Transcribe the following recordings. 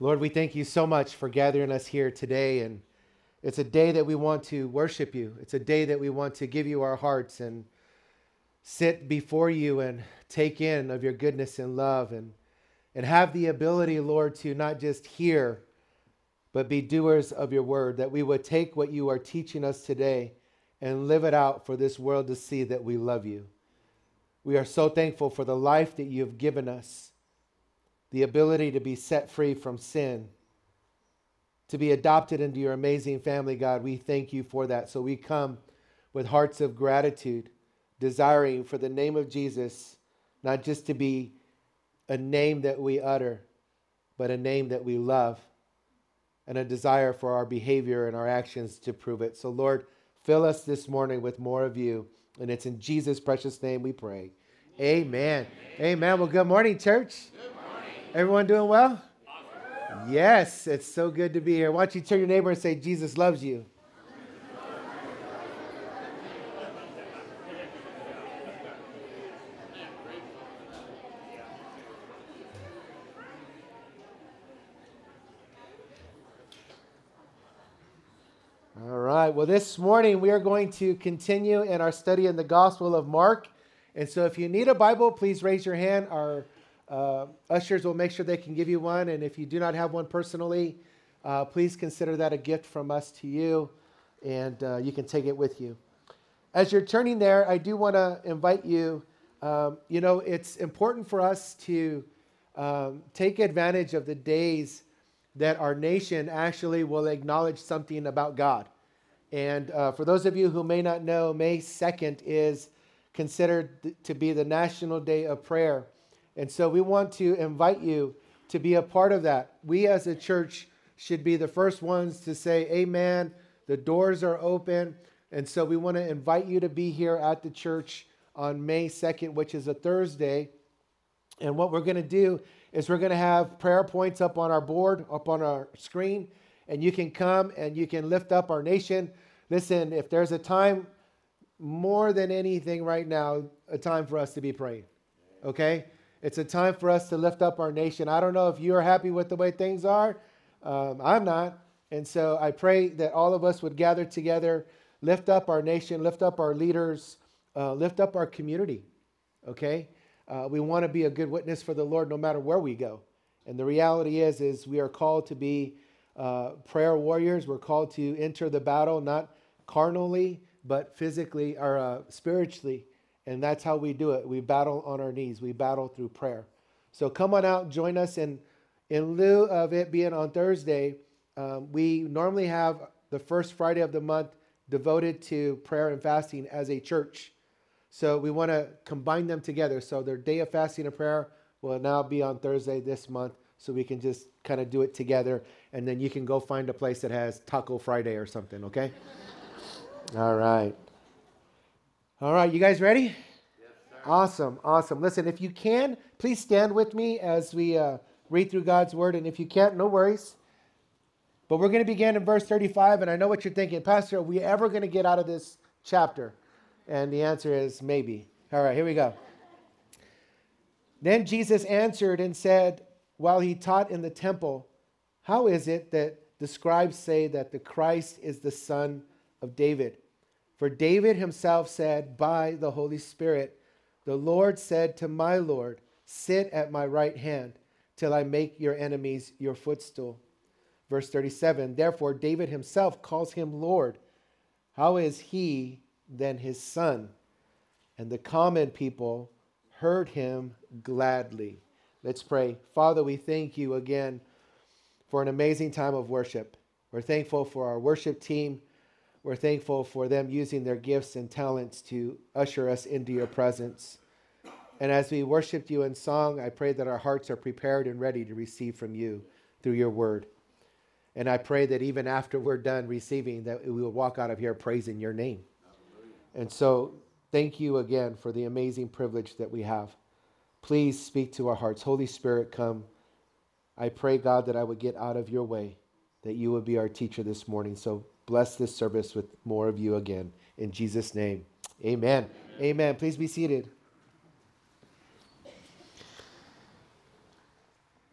Lord, we thank you so much for gathering us here today. And it's a day that we want to worship you. It's a day that we want to give you our hearts and sit before you and take in of your goodness and love and have the ability, Lord, to not just hear, but be doers of your word, that we would take what you are teaching us today and live it out for this world to see that we love you. We are so thankful for the life that you have given us, the ability to be set free from sin, to be adopted into your amazing family, God. We thank you for that. So we come with hearts of gratitude, desiring for the name of Jesus, not just to be a name that we utter, but a name that we love, and a desire for our behavior and our actions to prove it. So Lord, fill us this morning with more of you. And it's in Jesus' precious name we pray. Amen. Amen. Well, good morning, church. Good morning. Everyone doing well? Awesome. Yes, it's so good to be here. Why don't you turn your neighbor and say, Jesus loves you. All right. Well, this morning we are going to continue in our study in the Gospel of Mark. And so if you need a Bible, please raise your hand. Our ushers will make sure they can give you one. And if you do not have one personally, please consider that a gift from us to you. And you can take it with you. As you're turning there, I do want to invite you. It's important for us to take advantage of the days that our nation actually will acknowledge something about God. And for those of you who may not know, May 2nd is considered to be the National Day of Prayer. And so we want to invite you to be a part of that. We as a church should be the first ones to say, amen, the doors are open. And so we want to invite you to be here at the church on May 2nd, which is a Thursday. And what we're going to do is we're going to have prayer points up on our board, up on our screen, and you can come and you can lift up our nation. Listen, if there's a time more than anything right now, a time for us to be praying, okay? It's a time for us to lift up our nation. I don't know if you're happy with the way things are. I'm not. And so I pray that all of us would gather together, lift up our nation, lift up our leaders, lift up our community, okay? We want to be a good witness for the Lord no matter where we go. And the reality is we are called to be prayer warriors. We're called to enter the battle, not carnally, but physically or spiritually. And that's how we do it. We battle on our knees. We battle through prayer. So come on out, join us. And in lieu of it being on Thursday, we normally have the first Friday of the month devoted to prayer and fasting as a church. So we want to combine them together. So their day of fasting and prayer will now be on Thursday this month. So we can just kind of do it together. And then you can go find a place that has Taco Friday or something, okay? All right. All right, you guys ready? Yes, sir. Awesome. Listen, if you can, please stand with me as we read through God's word. And if you can't, no worries. But we're going to begin in verse 35. And I know what you're thinking. Pastor, are we ever going to get out of this chapter? And the answer is maybe. All right, here we go. Then Jesus answered and said, while he taught in the temple, how is it that the scribes say that the Christ is the son of David? For David himself said by the Holy Spirit, the Lord said to my Lord, sit at my right hand till I make your enemies your footstool. Verse 37, therefore David himself calls him Lord. How is he then his son? And the common people heard him gladly. Let's pray. Father, we thank you again for an amazing time of worship. We're thankful for our worship team. We're thankful for them using their gifts and talents to usher us into your presence. And as we worshiped you in song, I pray that our hearts are prepared and ready to receive from you through your word. And I pray that even after we're done receiving, that we will walk out of here praising your name. And so thank you again for the amazing privilege that we have. Please speak to our hearts. Holy Spirit, come. I pray, God, that I would get out of your way, that you would be our teacher this morning. So bless this service with more of you again. In Jesus' name, amen. Amen. Please be seated.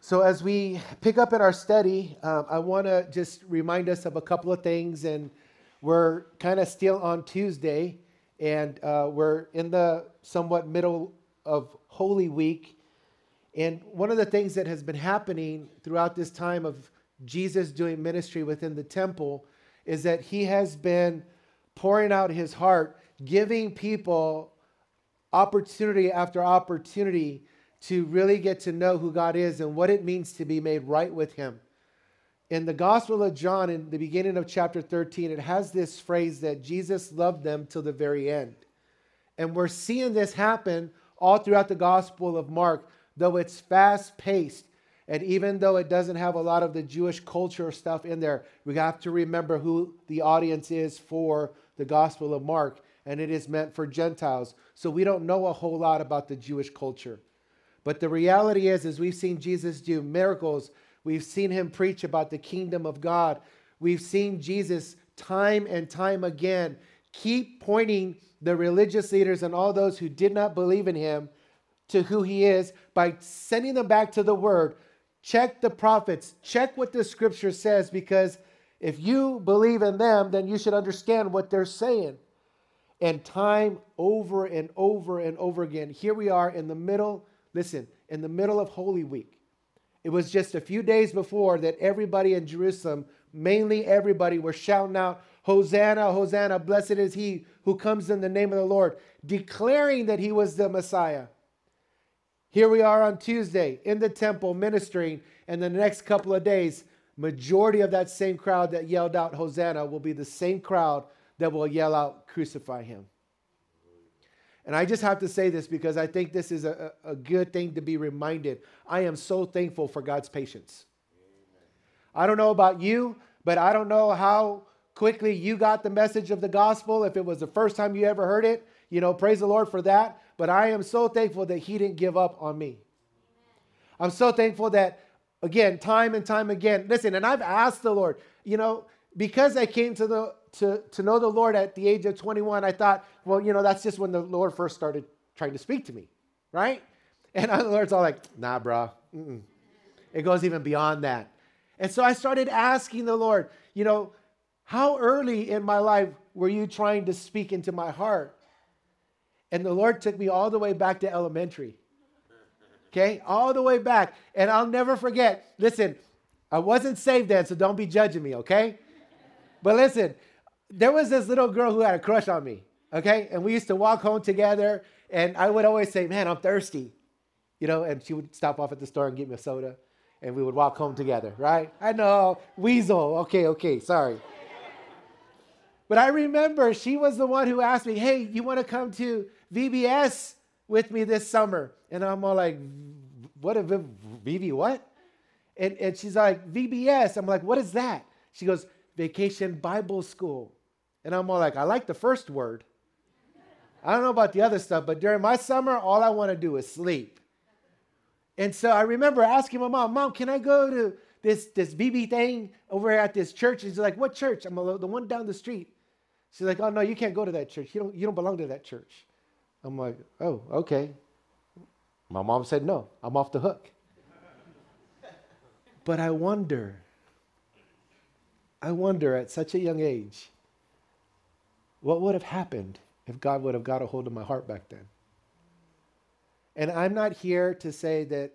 So as we pick up in our study, I want to just remind us of a couple of things. And we're kind of still on Tuesday, and we're in the somewhat middle of Holy Week. And one of the things that has been happening throughout this time of Jesus doing ministry within the temple is that he has been pouring out his heart, giving people opportunity after opportunity to really get to know who God is and what it means to be made right with him. In the Gospel of John, in the beginning of chapter 13, it has this phrase that Jesus loved them till the very end. And we're seeing this happen all throughout the Gospel of Mark, though it's fast-paced. And even though it doesn't have a lot of the Jewish culture stuff in there, we have to remember who the audience is for the Gospel of Mark. And it is meant for Gentiles. So we don't know a whole lot about the Jewish culture. But the reality is we've seen Jesus do miracles. We've seen him preach about the kingdom of God. We've seen Jesus time and time again keep pointing the religious leaders and all those who did not believe in him to who he is by sending them back to the word. Check the prophets. Check what the scripture says, because if you believe in them, then you should understand what they're saying. And time over and over and over again, here we are in the middle, in the middle of Holy Week. It was just a few days before that everybody in Jerusalem, mainly everybody, were shouting out, Hosanna, Hosanna, blessed is he who comes in the name of the Lord, declaring that he was the Messiah. Here we are on Tuesday in the temple ministering, and the next couple of days, majority of that same crowd that yelled out Hosanna will be the same crowd that will yell out, crucify him. And I just have to say this because I think this is a good thing to be reminded. I am so thankful for God's patience. Amen. I don't know about you, but I don't know how quickly you got the message of the gospel. If it was the first time you ever heard it, praise the Lord for that. But I am so thankful that he didn't give up on me. Amen. I'm so thankful that, again, time and time again, and I've asked the Lord, because I came to know the Lord at the age of 21, I thought, well, that's just when the Lord first started trying to speak to me, right? And the Lord's all like, nah, bro. Mm-mm. It goes even beyond that. And so I started asking the Lord, how early in my life were you trying to speak into my heart? And the Lord took me all the way back to elementary. Okay? All the way back. And I'll never forget. Listen, I wasn't saved then, so don't be judging me, okay? But listen, there was this little girl who had a crush on me, okay? And we used to walk home together, and I would always say, man, I'm thirsty. And she would stop off at the store and get me a soda, and we would walk home together, right? I know, weasel. Okay, sorry. But I remember she was the one who asked me, hey, you want to come to VBS with me this summer? And I'm all like, what, VB what? And she's like, VBS. I'm like, what is that? She goes, Vacation Bible School. And I'm all like, I like the first word. I don't know about the other stuff, but during my summer, all I want to do is sleep. And so I remember asking my mom, can I go to this VB thing over at this church? And she's like, what church? I'm like, the one down the street. She's like, oh, no, you can't go to that church. You don't belong to that church. I'm like, oh, okay. My mom said, no, I'm off the hook. But I wonder at such a young age, what would have happened if God would have got a hold of my heart back then? And I'm not here to say that,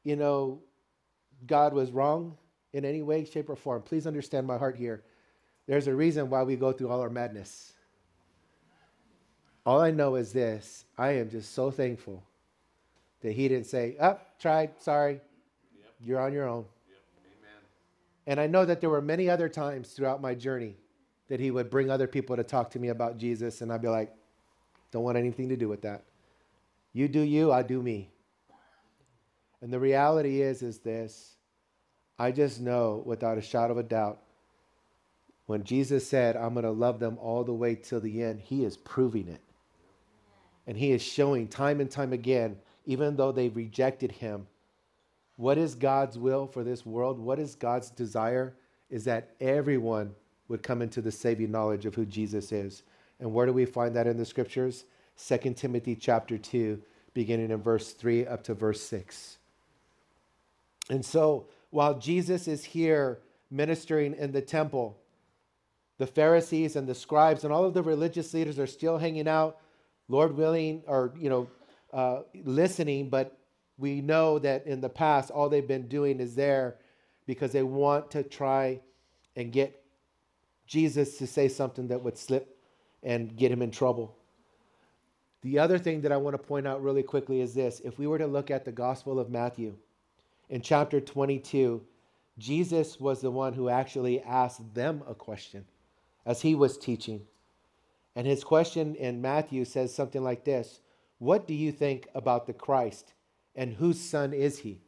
God was wrong in any way, shape, or form. Please understand my heart here. There's a reason why we go through all our madness. All I know is this. I am just so thankful that he didn't say, tried, sorry, you're on your own. And I know that there were many other times throughout my journey that he would bring other people to talk to me about Jesus, and I'd be like, don't want anything to do with that. You do you, I do me. And the reality is this. I just know without a shadow of a doubt, when Jesus said, I'm going to love them all the way till the end, he is proving it. And he is showing time and time again, even though they rejected him, what is God's will for this world? What is God's desire? Is that everyone would come into the saving knowledge of who Jesus is. And where do we find that in the scriptures? 2 Timothy chapter 2, beginning in verse 3 up to verse 6. And so while Jesus is here ministering in the temple, the Pharisees and the scribes and all of the religious leaders are still hanging out, Lord willing, or, listening. But we know that in the past, all they've been doing is there because they want to try and get Jesus to say something that would slip and get him in trouble. The other thing that I want to point out really quickly is this. If we were to look at the Gospel of Matthew, in chapter 22, Jesus was the one who actually asked them a question as he was teaching. And his question in Matthew says something like this: what do you think about the Christ, and whose son is he?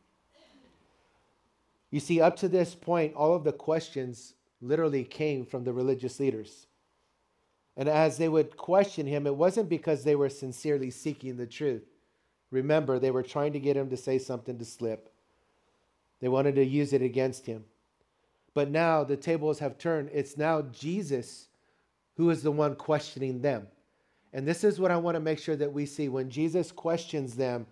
You see, up to this point, all of the questions literally came from the religious leaders. And as they would question him, it wasn't because they were sincerely seeking the truth. Remember, they were trying to get him to say something to slip. They wanted to use it against him. But now the tables have turned. It's now Jesus who is the one questioning them. And this is what I want to make sure that we see. When Jesus questions them,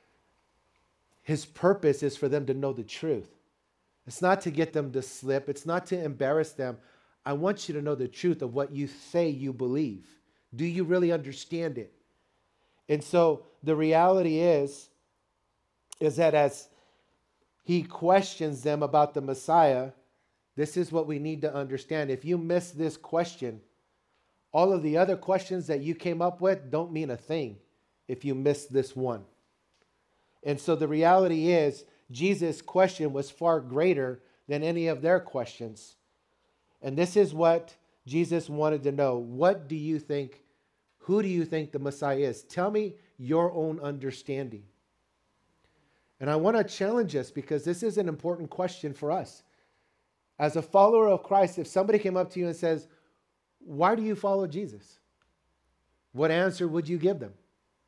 his purpose is for them to know the truth. It's not to get them to slip. It's not to embarrass them. I want you to know the truth of what you say you believe. Do you really understand it? And so the reality is that as he questions them about the Messiah, this is what we need to understand. If you miss this question, all of the other questions that you came up with don't mean a thing if you miss this one. And so the reality is, Jesus' question was far greater than any of their questions. And this is what Jesus wanted to know. What do you think? Who do you think the Messiah is? Tell me your own understanding. And I want to challenge us because this is an important question for us. As a follower of Christ, if somebody came up to you and says, why do you follow Jesus? What answer would you give them?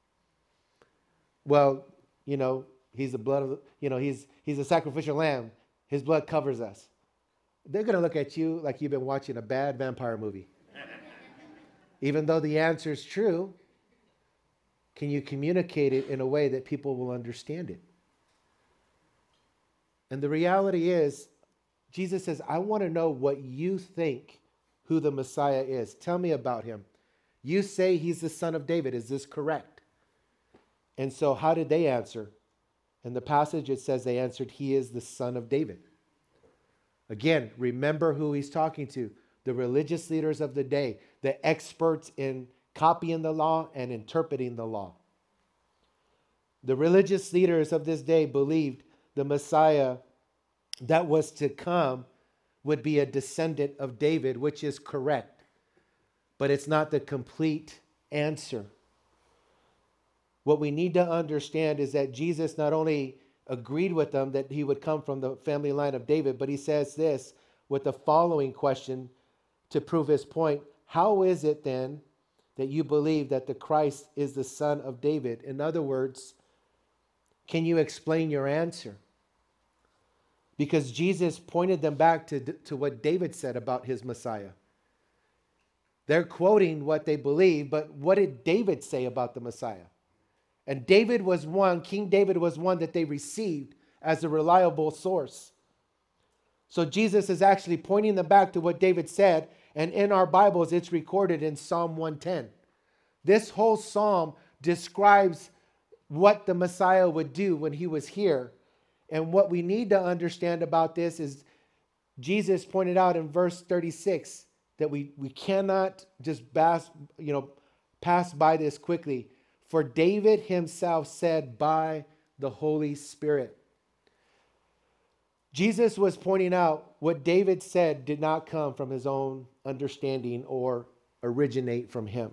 Well, he's the blood of, he's a sacrificial lamb. His blood covers us. They're going to look at you like you've been watching a bad vampire movie. Even though the answer is true, can you communicate it in a way that people will understand it? And the reality is, Jesus says, I want to know what you think who the Messiah is. Tell me about him. You say he's the son of David. Is this correct? And so how did they answer? In the passage, it says they answered, he is the son of David. Again, remember who he's talking to. The religious leaders of the day, the experts in copying the law and interpreting the law. The religious leaders of this day believed the Messiah that was to come would be a descendant of David, which is correct. But it's not the complete answer. What we need to understand is that Jesus not only agreed with them that he would come from the family line of David, but he says this with the following question to prove his point. How is it then that you believe that the Christ is the son of David? In other words, can you explain your answer? Because Jesus pointed them back to what David said about his Messiah. They're quoting what they believe, but what did David say about the Messiah? And David was one, King David was one that they received as a reliable source. So Jesus is actually pointing them back to what David said, and in our Bibles it's recorded in Psalm 110. This whole psalm describes what the Messiah would do when he was here. And what we need to understand about this is Jesus pointed out in verse 36 that we cannot just pass by this quickly. For David himself said by the Holy Spirit. Jesus was pointing out what David said did not come from his own understanding or originate from him.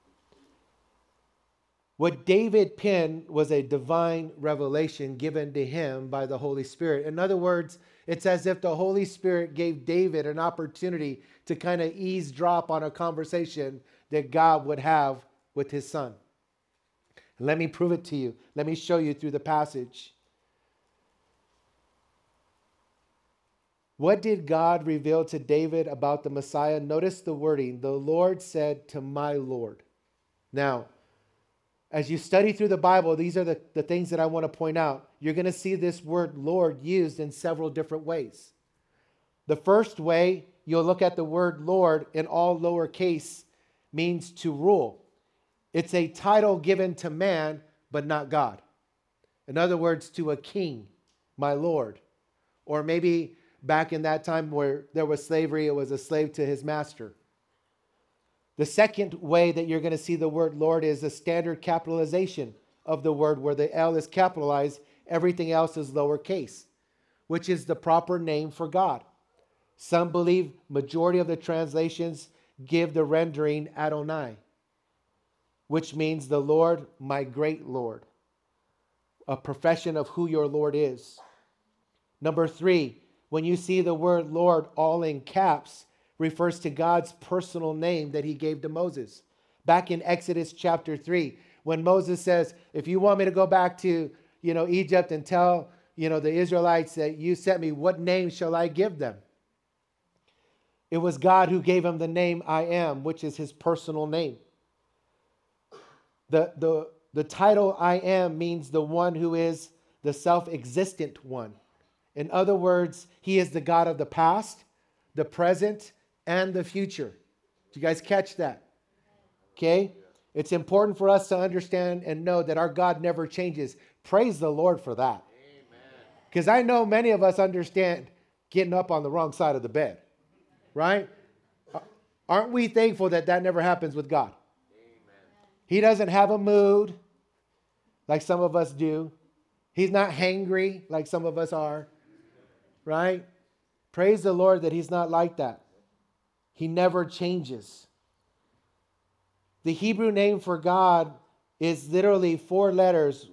What David penned was a divine revelation given to him by the Holy Spirit. In other words, it's as if the Holy Spirit gave David an opportunity to kind of eavesdrop on a conversation that God would have with his son. Let me prove it to you. Let me show you through the passage. What did God reveal to David about the Messiah? Notice the wording. The Lord said to my Lord. Now, as you study through the Bible, these are the things that I want to point out. You're going to see this word Lord used in several different ways. The first way, you'll look at the word Lord in all lowercase, means to rule. It's a title given to man, but not God. In other words, to a king, my Lord. Or maybe back in that time where there was slavery, it was a slave to his master. The second way that you're going to see the word Lord is a standard capitalization of the word, where the L is capitalized, everything else is lowercase, which is the proper name for God. Some believe majority of the translations give the rendering Adonai, which means the Lord, my great Lord, a profession of who your Lord is. Number 3, when you see the word Lord all in caps, refers to God's personal name that he gave to Moses. Back in Exodus chapter 3, when Moses says, if you want me to go back to, Egypt and tell, the Israelites that you sent me, what name shall I give them? It was God who gave him the name I am, which is his personal name. The title I am means the one who is the self-existent one. In other words, he is the God of the past, the present, and the future. Did you guys catch that? Okay? It's important for us to understand and know that our God never changes. Praise the Lord for that. Because I know many of us understand getting up on the wrong side of the bed. Right? Aren't we thankful that that never happens with God? He doesn't have a mood like some of us do. He's not hangry like some of us are. Right? Praise the Lord that he's not like that. He never changes. The Hebrew name for God is literally 4 letters,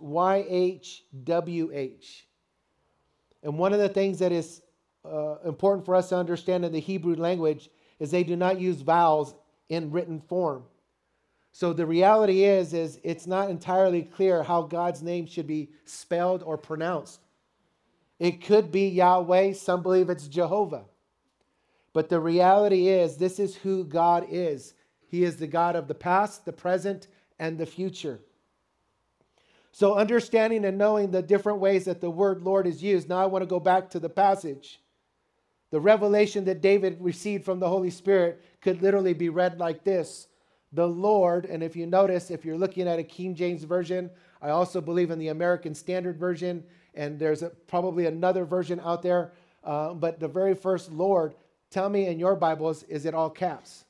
YHWH. And one of the things that is important for us to understand in the Hebrew language is they do not use vowels in written form. So the reality is it's not entirely clear how God's name should be spelled or pronounced. It could be Yahweh. Some believe it's Jehovah. But the reality is this is who God is. He is the God of the past, the present, and the future. So understanding and knowing the different ways that the word Lord is used. Now I want to go back to the passage. The revelation that David received from the Holy Spirit could literally be read like this. The Lord, and if you notice, if you're looking at a King James version, I also believe in the American Standard Version, and there's probably another version out there, but the very first Lord, tell me in your Bibles, is it all caps?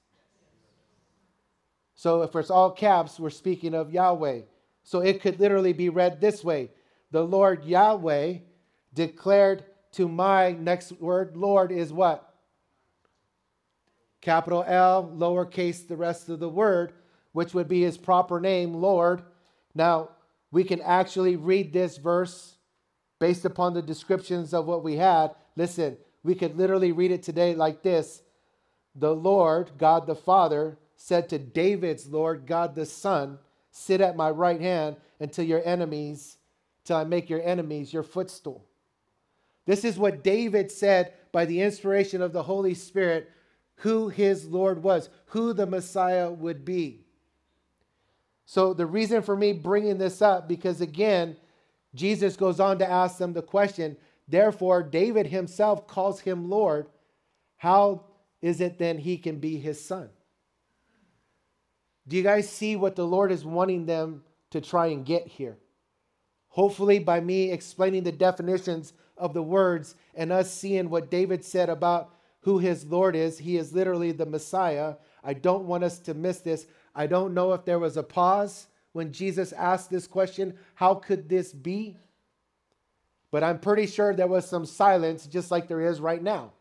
So if it's all caps, we're speaking of Yahweh. So it could literally be read this way. The Lord Yahweh declared to my, next word, Lord is what? Capital L, lowercase the rest of the word, which would be his proper name, Lord. Now, we can actually read this verse based upon the descriptions of what we had. Listen, we could literally read it today like this. The Lord, God the Father, said to David's Lord, God the Son, sit at my right hand until I make your enemies your footstool. This is what David said by the inspiration of the Holy Spirit, who his Lord was, who the Messiah would be. So the reason for me bringing this up, because again, Jesus goes on to ask them the question, therefore David himself calls him Lord. How is it then he can be his son? Do you guys see what the Lord is wanting them to try and get here? Hopefully by me explaining the definitions of the words and us seeing what David said about who his Lord is. He is literally the Messiah. I don't want us to miss this. I don't know if there was a pause when Jesus asked this question, how could this be? But I'm pretty sure there was some silence, just like there is right now.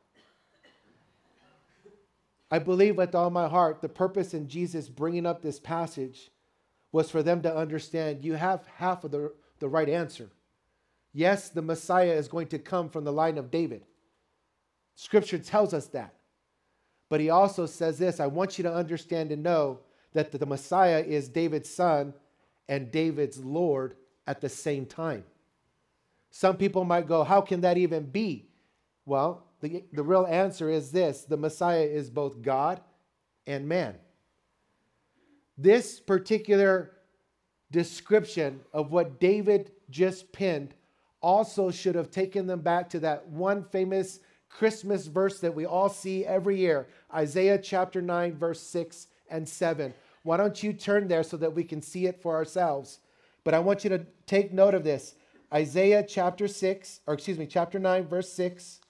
I believe with all my heart, the purpose in Jesus bringing up this passage was for them to understand you have half of the right answer. Yes, the Messiah is going to come from the line of David. Scripture tells us that. But he also says this, I want you to understand and know that the Messiah is David's son and David's Lord at the same time. Some people might go, how can that even be? Well, the real answer is this, the Messiah is both God and man. This particular description of what David just penned also should have taken them back to that one famous Christmas verse that we all see every year, Isaiah chapter 9, verse 6 and 7. Why don't you turn there so that we can see it for ourselves? But I want you to take note of this. Isaiah chapter 9, verse 6.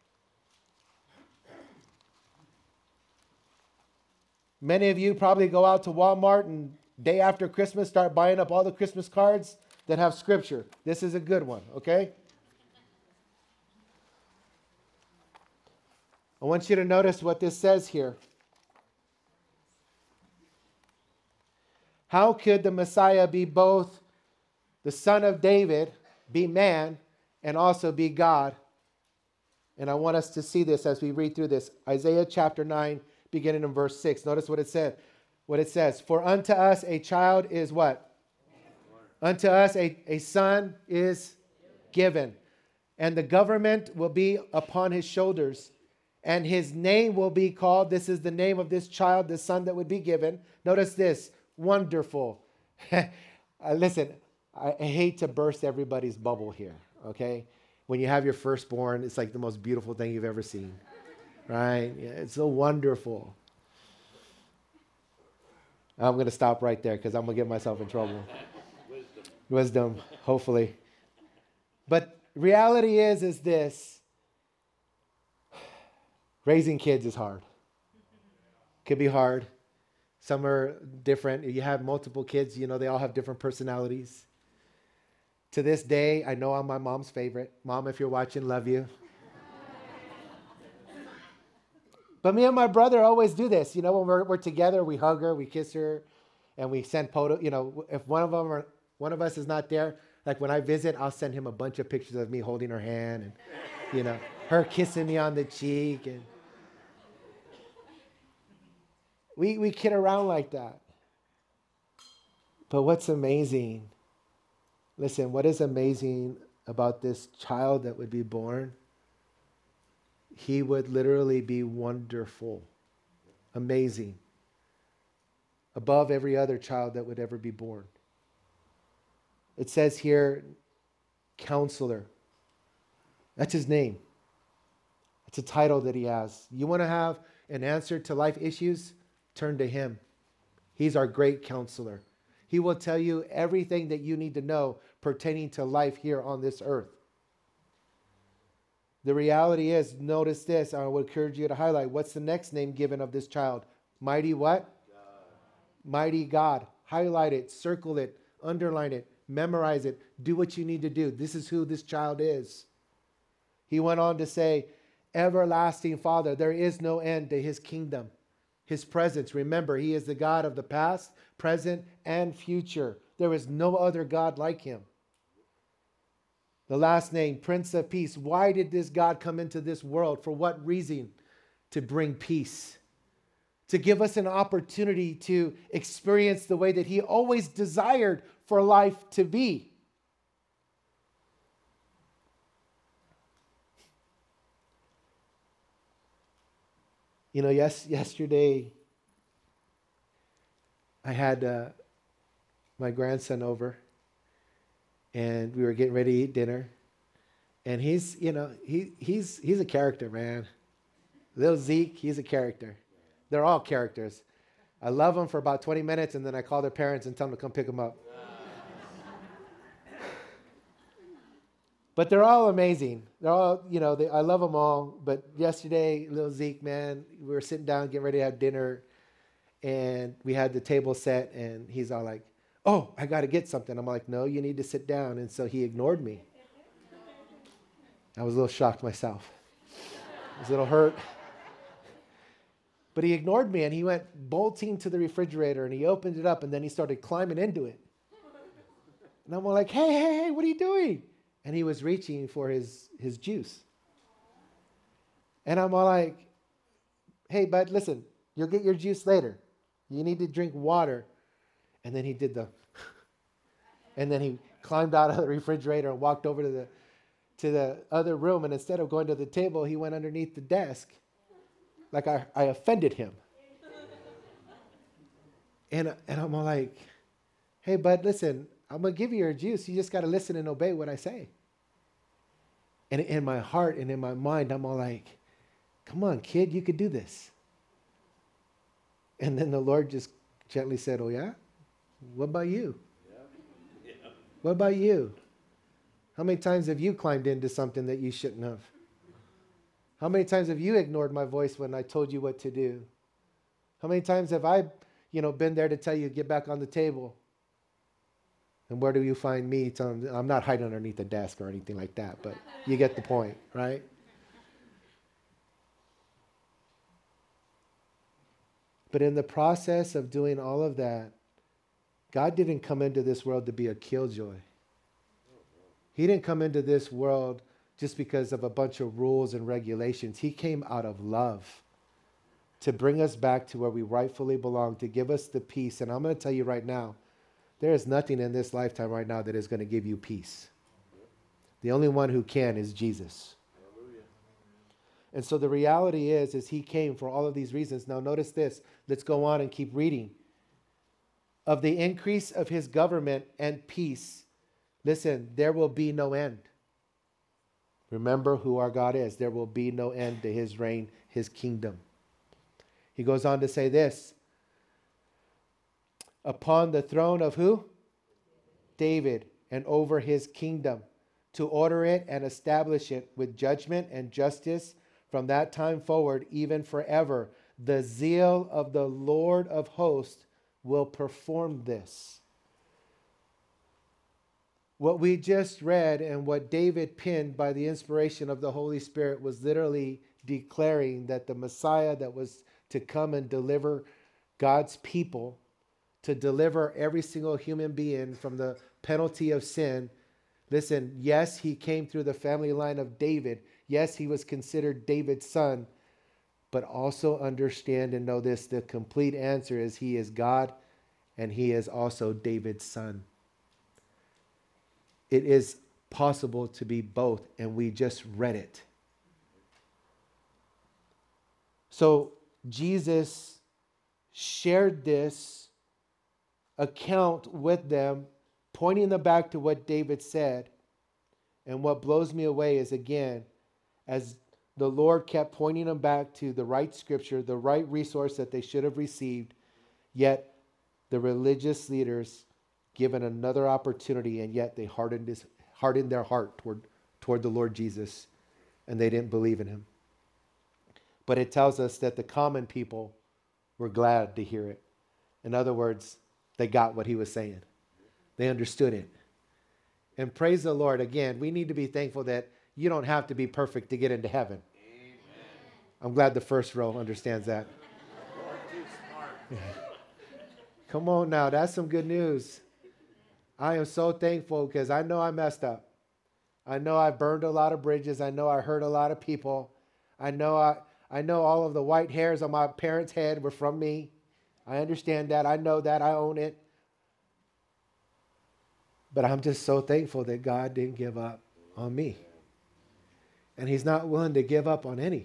Many of you probably go out to Walmart and day after Christmas start buying up all the Christmas cards that have scripture. This is a good one, okay? I want you to notice what this says here. How could the Messiah be both the son of David, be man, and also be God? And I want us to see this as we read through this. Isaiah chapter 9, beginning in verse 6. Notice what it said. What it says. For unto us a child is what? Unto us a son is given. And the government will be upon his shoulders. And his name will be called, this is the name of this child, the son that would be given. Notice this, Wonderful. Listen, I hate to burst everybody's bubble here, okay? When you have your firstborn, it's like the most beautiful thing you've ever seen, right? Yeah, it's so wonderful. I'm going to stop right there because I'm going to get myself in trouble. Wisdom, hopefully. But reality is this. Raising kids is hard. Could be hard. Some are different. You have multiple kids, you know, they all have different personalities. To this day, I know I'm my mom's favorite. Mom, if you're watching, love you. But me and my brother always do this. You know, when we're together, we hug her, we kiss her, and we send photos. You know, if one of us is not there, like when I visit, I'll send him a bunch of pictures of me holding her hand and, you know, her kissing me on the cheek. And we kid around like that. But what's amazing, listen, what is amazing about this child that would be born? He would literally be wonderful, amazing, above every other child that would ever be born. It says here, Counselor. That's his name. It's a title that he has. You want to have an answer to life issues? Turn to him. He's our great counselor. He will tell you everything that you need to know pertaining to life here on this earth. The reality is, notice this, I would encourage you to highlight, what's the next name given of this child? Mighty what? God. Mighty God. Highlight it, circle it, underline it, memorize it, do what you need to do. This is who this child is. He went on to say, Everlasting Father, there is no end to his kingdom, his presence. Remember, he is the God of the past, present, and future. There is no other God like him. The last name, Prince of Peace. Why did this God come into this world? For what reason? To bring peace. To give us an opportunity to experience the way that he always desired for life to be. You know, yesterday I had my grandson over, and we were getting ready to eat dinner. And he's a character, man. Little Zeke, he's a character. They're all characters. I love them for about 20 minutes, and then I call their parents and tell them to come pick them up. But they're all amazing. They're all, I love them all. But yesterday, little Zeke, man, we were sitting down, getting ready to have dinner, and we had the table set, and he's all like, oh, I got to get something. I'm like, no, you need to sit down. And so he ignored me. I was a little shocked myself. I was a little hurt. But he ignored me, and he went bolting to the refrigerator, and he opened it up, and then he started climbing into it. And I'm like, hey, what are you doing? And he was reaching for his juice. And I'm all like, hey, bud, listen, you'll get your juice later. You need to drink water. And then he did and then he climbed out of the refrigerator and walked over to the other room. And instead of going to the table, he went underneath the desk. Like I offended him. And I'm all like, Hey, bud, listen, I'm going to give you your juice. You just got to listen and obey what I say. And in my heart and in my mind, I'm all like, come on, kid, you could do this. And then the Lord just gently said, oh, yeah? What about you? Yeah. Yeah. What about you? How many times have you climbed into something that you shouldn't have? How many times have you ignored my voice when I told you what to do? How many times have I, been there to tell you, get back on the table? And where do you find me? I'm not hiding underneath a desk or anything like that, but you get the point, right? But in the process of doing all of that, God didn't come into this world to be a killjoy. He didn't come into this world just because of a bunch of rules and regulations. He came out of love to bring us back to where we rightfully belong, to give us the peace. And I'm going to tell you right now, there is nothing in this lifetime right now that is going to give you peace. The only one who can is Jesus. Hallelujah. And so the reality is he came for all of these reasons. Now notice this. Let's go on and keep reading. Of the increase of his government and peace, listen, there will be no end. Remember who our God is. There will be no end to his reign, his kingdom. He goes on to say this. Upon the throne of who? David, and over his kingdom, to order it and establish it with judgment and justice from that time forward, even forever. The zeal of the Lord of hosts will perform this. What we just read and what David penned by the inspiration of the Holy Spirit was literally declaring that the Messiah that was to come and deliver God's people, to deliver every single human being from the penalty of sin. Listen, yes, he came through the family line of David. Yes, he was considered David's son. But also understand and know this, the complete answer is he is God and he is also David's son. It is possible to be both, and we just read it. So Jesus shared this account with them, pointing them back to what David said. And what blows me away is, again, as the Lord kept pointing them back to the right scripture, the right resource that they should have received, yet the religious leaders given another opportunity, and yet they hardened their heart toward the Lord Jesus, and they didn't believe in him. But it tells us that the common people were glad to hear it. In other words, they got what he was saying. They understood it. And praise the Lord. Again, we need to be thankful that you don't have to be perfect to get into heaven. Amen. I'm glad the first row understands that. Come on now, that's some good news. I am so thankful because I know I messed up. I know I burned a lot of bridges. I know I hurt a lot of people. I know all of the white hairs on my parents' head were from me. I understand that. I know that. I own it. But I'm just so thankful that God didn't give up on me. And he's not willing to give up on any.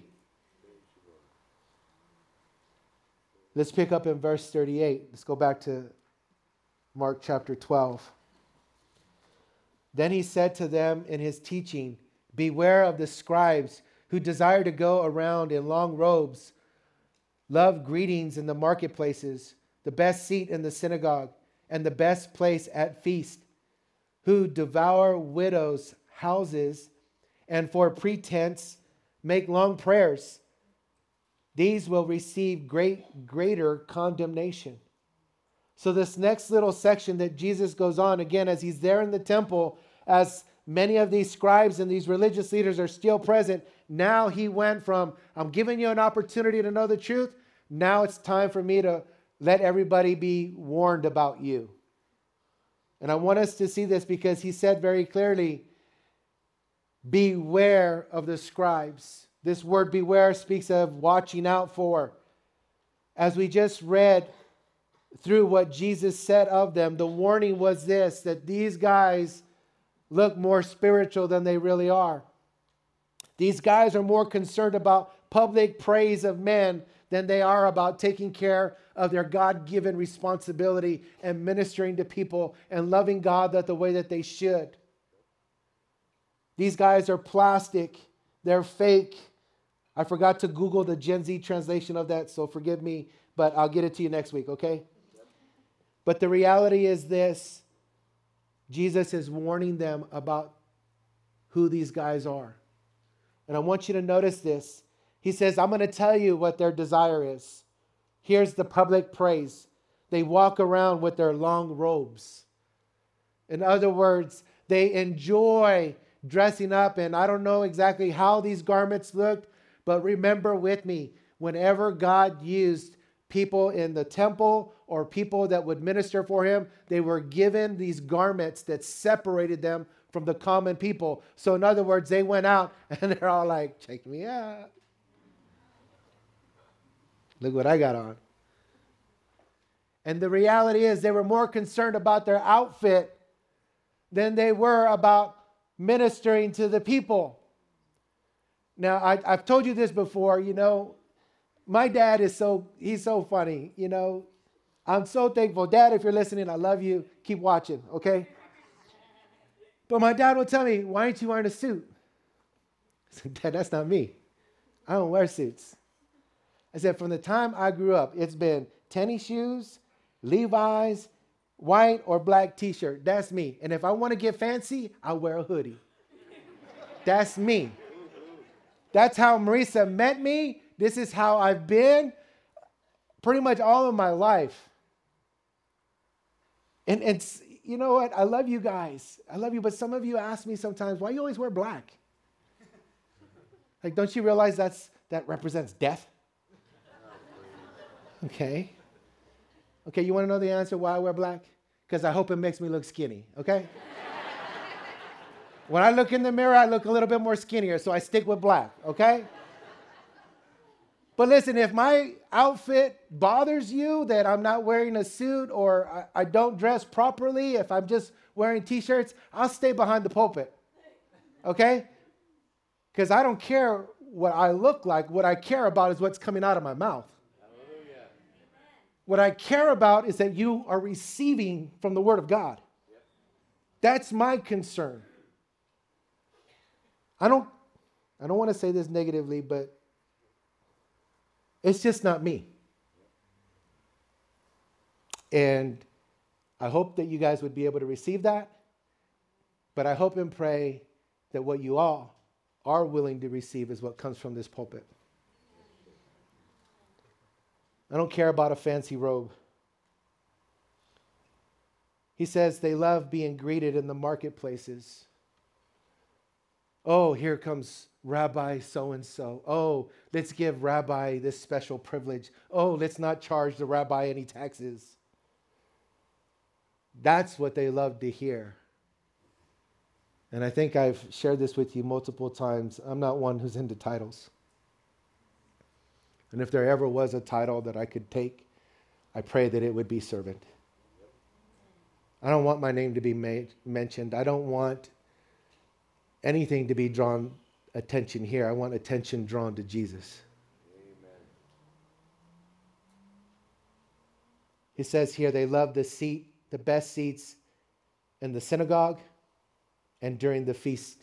Let's pick up in verse 38. Let's go back to Mark chapter 12. Then he said to them in his teaching, beware of the scribes who desire to go around in long robes, love greetings in the marketplaces, the best seat in the synagogue, and the best place at feast, who devour widows' houses, and for pretense make long prayers. These will receive greater condemnation. So this next little section that Jesus goes on, again, as he's there in the temple, as many of these scribes and these religious leaders are still present, now he went from, I'm giving you an opportunity to know the truth. Now it's time for me to let everybody be warned about you. And I want us to see this because he said very clearly, beware of the scribes. This word beware speaks of watching out for. As we just read through what Jesus said of them, the warning was this, that these guys look more spiritual than they really are. These guys are more concerned about public praise of men than they are about taking care of their God-given responsibility and ministering to people and loving God the way that they should. These guys are plastic. They're fake. I forgot to Google the Gen Z translation of that, so forgive me, but I'll get it to you next week, okay? But the reality is this. Jesus is warning them about who these guys are. And I want you to notice this. He says, I'm going to tell you what their desire is. Here's the public praise. They walk around with their long robes. In other words, they enjoy dressing up, and I don't know exactly how these garments looked, but remember with me, whenever God used people in the temple or people that would minister for him, they were given these garments that separated them from the common people. So in other words, they went out and they're all like, check me out. Look what I got on. And the reality is they were more concerned about their outfit than they were about ministering to the people. Now, I've told you this before, my dad he's so funny, I'm so thankful. Dad, if you're listening, I love you. Keep watching, okay? But my dad would tell me, why aren't you wearing a suit? I said, Dad, that's not me. I don't wear suits. I said, from the time I grew up, it's been tennis shoes, Levi's, white or black t-shirt. That's me. And if I want to get fancy, I'll wear a hoodie. That's me. That's how Marisa met me. This is how I've been pretty much all of my life. And it's, you know what? I love you guys. I love you. But some of you ask me sometimes, why you always wear black? Like, don't you realize that represents death? Okay. Okay, you want to know the answer why I wear black? Because I hope it makes me look skinny, okay? When I look in the mirror, I look a little bit more skinnier, so I stick with black, okay? But listen, if my outfit bothers you, that I'm not wearing a suit or I don't dress properly, if I'm just wearing t-shirts, I'll stay behind the pulpit, okay? Because I don't care what I look like. What I care about is what's coming out of my mouth. Hallelujah. What I care about is that you are receiving from the Word of God. Yep. That's my concern. I don't want to say this negatively, but it's just not me. And I hope that you guys would be able to receive that. But I hope and pray that what you all are willing to receive is what comes from this pulpit. I don't care about a fancy robe. He says they love being greeted in the marketplaces. Oh, here comes Rabbi so-and-so. Oh, let's give Rabbi this special privilege. Oh, let's not charge the rabbi any taxes. That's what they love to hear. And I think I've shared this with you multiple times. I'm not one who's into titles. And if there ever was a title that I could take, I pray that it would be servant. I don't want my name to be mentioned. I don't want anything to be drawn attention here. I want attention drawn to Jesus. Amen. He says here they love the best seats in the synagogue and during the feast.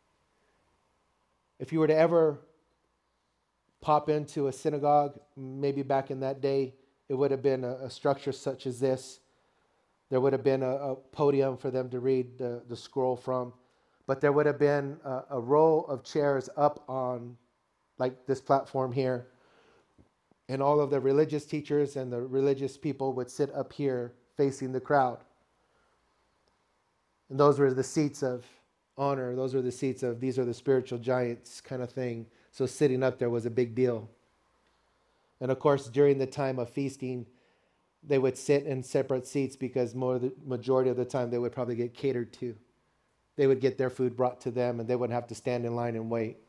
If you were to ever pop into a synagogue, maybe back in that day, it would have been a structure such as this. There would have been a podium for them to read the scroll from. But there would have been a row of chairs up on, like this platform here. And all of the religious teachers and the religious people would sit up here facing the crowd. And those were the seats of honor. Those were the seats of, these are the spiritual giants kind of thing. So sitting up there was a big deal. And of course, during the time of feasting, they would sit in separate seats because the majority of the time they would probably get catered to. They would get their food brought to them and they wouldn't have to stand in line and wait.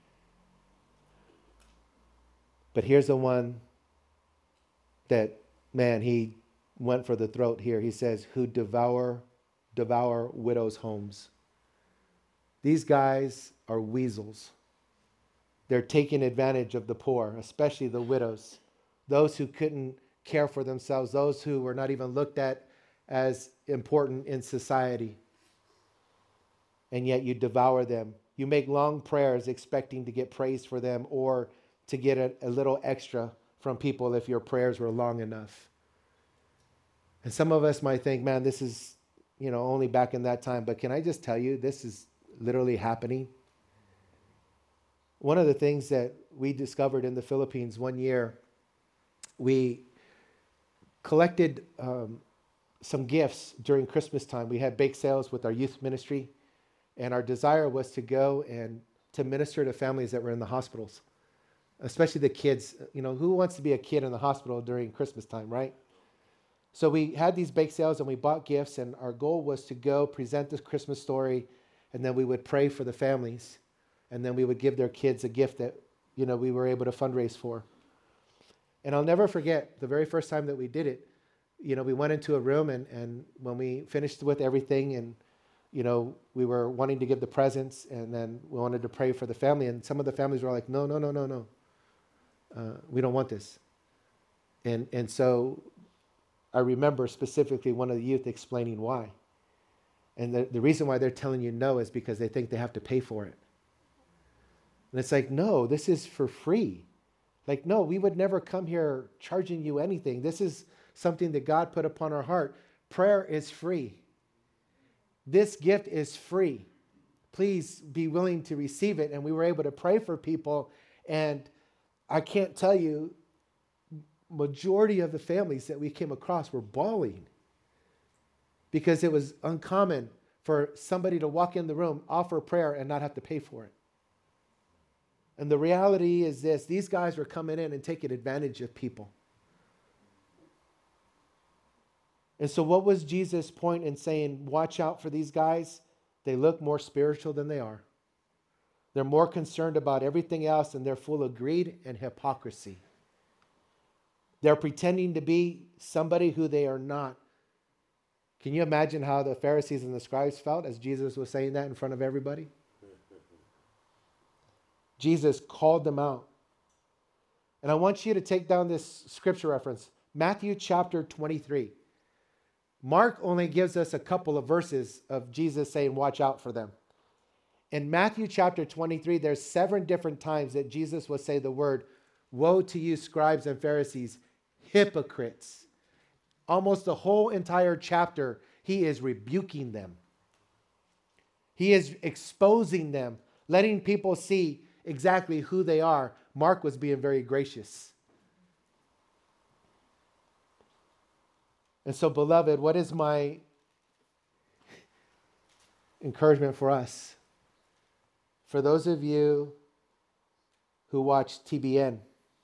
But here's the one that, man, he went for the throat here. He says, who devour widows' homes. These guys are weasels. they're taking advantage of the poor, especially the widows, those who couldn't care for themselves, those who were not even looked at as important in society. And yet you devour them. You make long prayers expecting to get praise for them or to get a little extra from people if your prayers were long enough. And some of us might think, man, this is, only back in that time. But can I just tell you, this is literally happening. One of the things that we discovered in the Philippines one year, we collected some gifts during Christmas time. We had bake sales with our youth ministry, and our desire was to go and to minister to families that were in the hospitals, especially the kids. Who wants to be a kid in the hospital during Christmas time, right? So we had these bake sales and we bought gifts, and our goal was to go present this Christmas story, and then we would pray for the families, and then we would give their kids a gift that, we were able to fundraise for. And I'll never forget the very first time that we did it. We went into a room, and when we finished with everything, and we were wanting to give the presents, and then we wanted to pray for the family, and some of the families were like, no, we don't want this. And so I remember specifically one of the youth explaining why. And the reason why they're telling you no is because they think they have to pay for it. And it's like, no, this is for free. Like, no, we would never come here charging you anything. This is something that God put upon our heart. Prayer is free. This gift is free. Please be willing to receive it. And we were able to pray for people. And I can't tell you, majority of the families that we came across were bawling because it was uncommon for somebody to walk in the room, offer prayer, and not have to pay for it. And the reality is this: these guys were coming in and taking advantage of people. And so what was Jesus' point in saying, watch out for these guys? They look more spiritual than they are. They're more concerned about everything else, and they're full of greed and hypocrisy. They're pretending to be somebody who they are not. Can you imagine how the Pharisees and the scribes felt as Jesus was saying that in front of everybody? Jesus called them out. And I want you to take down this scripture reference, Matthew chapter 23. Mark only gives us a couple of verses of Jesus saying, watch out for them. In Matthew chapter 23, there's 7 different times that Jesus will say the word, woe to you, scribes and Pharisees, hypocrites. Almost the whole entire chapter, he is rebuking them. He is exposing them, letting people see exactly who they are. Mark was being very gracious. And so, beloved, what is my encouragement for us? For those of you who watch TBN,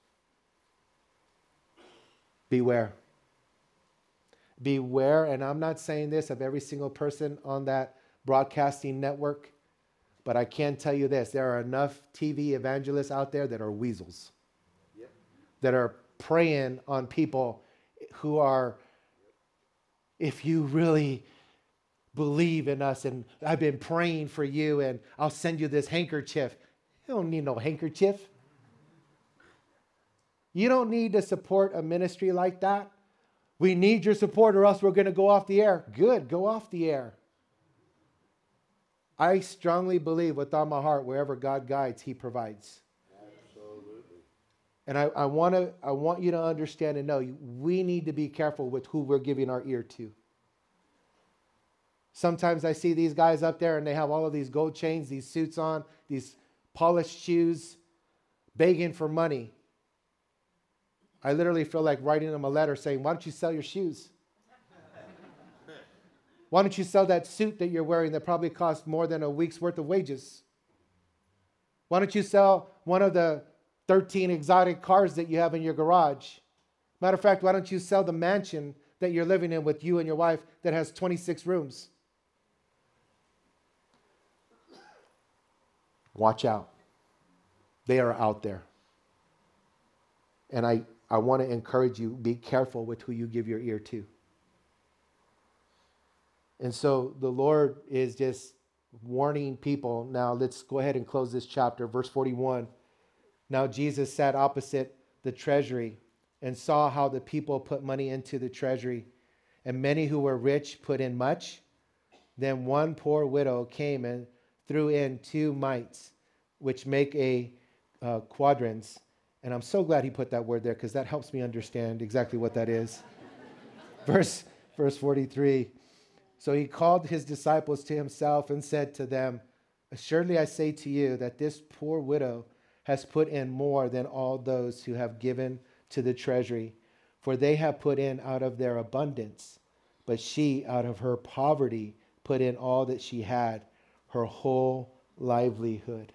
beware. Beware, and I'm not saying this of every single person on that broadcasting network, but I can tell you this: there are enough TV evangelists out there that are weasels, that are preying on people who are, if you really believe in us, and I've been praying for you, and I'll send you this handkerchief. You don't need no handkerchief. You don't need to support a ministry like that. We need your support or else we're going to go off the air. Good, go off the air. I strongly believe with all my heart, wherever God guides, he provides. Absolutely. And I want you to understand and know, we need to be careful with who we're giving our ear to. Sometimes I see these guys up there and they have all of these gold chains, these suits on, these polished shoes, begging for money. I literally feel like writing them a letter saying, why don't you sell your shoes? Why don't you sell that suit that you're wearing that probably costs more than a week's worth of wages? Why don't you sell one of the 13 exotic cars that you have in your garage? Matter of fact, why don't you sell the mansion that you're living in with you and your wife that has 26 rooms? Watch out. They are out there. And I want to encourage you, be careful with who you give your ear to. And so the Lord is just warning people. Now let's go ahead and close this chapter. Verse 41. Now Jesus sat opposite the treasury and saw how the people put money into the treasury, and many who were rich put in much. Then one poor widow came and threw in 2 mites, which make a quadrans. And I'm so glad he put that word there, because that helps me understand exactly what that is. Verse 43. So he called his disciples to himself and said to them, assuredly I say to you that this poor widow has put in more than all those who have given to the treasury, for they have put in out of their abundance, but she out of her poverty put in all that she had, her whole livelihood.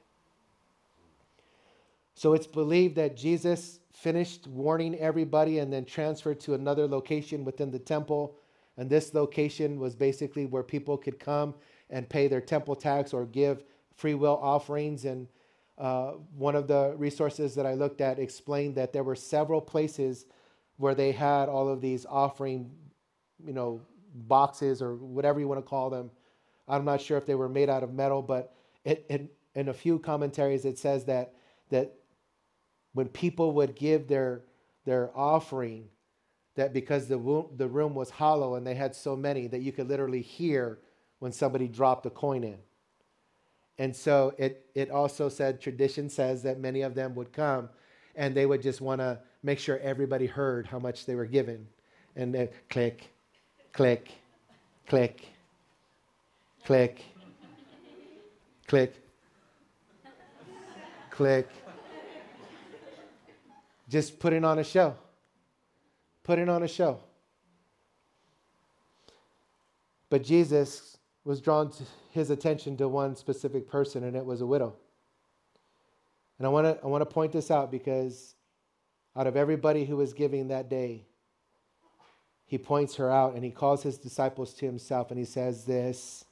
So it's believed that Jesus finished warning everybody and then transferred to another location within the temple. And this location was basically where people could come and pay their temple tax or give free will offerings. And one of the resources that I looked at explained that there were several places where they had all of these offering, boxes or whatever you want to call them. I'm not sure if they were made out of metal, but in a few commentaries it says that when people would give their offering, that because the room was hollow and they had so many that you could literally hear when somebody dropped a coin in. And so it also said, tradition says that many of them would come and they would just want to make sure everybody heard how much they were given. And then click, click, click, click, click, click. Just putting on a show. Putting on a show. But Jesus was drawn to his attention to one specific person, and it was a widow. And I want to point this out, because out of everybody who was giving that day, he points her out and he calls his disciples to himself and he says this: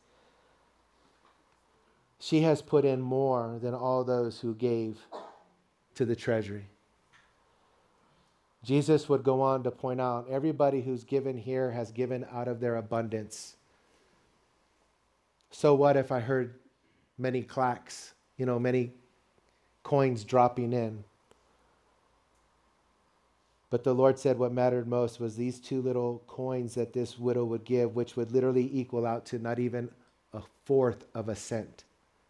she has put in more than all those who gave to the treasury. Jesus would go on to point out, everybody who's given here has given out of their abundance. So what if I heard many clacks, many coins dropping in? But the Lord said what mattered most was these 2 little coins that this widow would give, which would literally equal out to not even 1/4 of a cent.